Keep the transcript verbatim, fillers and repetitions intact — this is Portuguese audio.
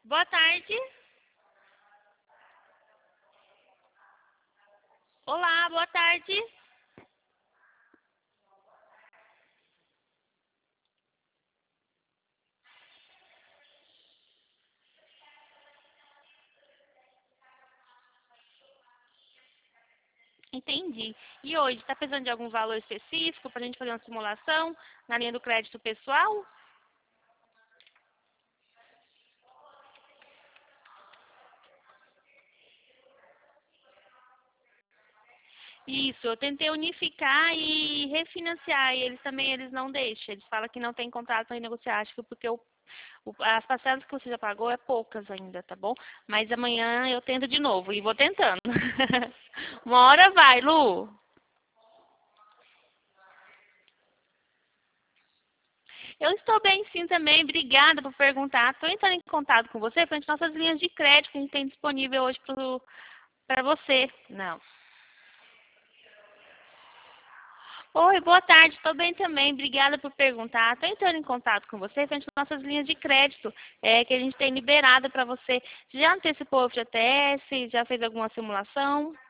Boa tarde. Olá, boa tarde. Entendi. E hoje, está precisando de algum valor específico para a gente fazer uma simulação na linha do crédito pessoal? Isso, eu tentei unificar e refinanciar, e eles também eles não deixam. Eles falam que não tem contrato para negociar, acho que porque o, o, as parcelas que você já pagou é poucas ainda, tá bom? Mas amanhã eu tento de novo, e vou tentando. Uma hora vai, Lu. Eu estou bem sim também, obrigada por perguntar. Estou entrando em contato com você frente às nossas linhas de crédito que a gente tem disponível hoje para você. Não. Oi, boa tarde, estou bem também, obrigada por perguntar. Estou entrando em contato com você frente às nossas linhas de crédito é, que a gente tem liberado para você. Já antecipou o F G T S? Já fez alguma simulação?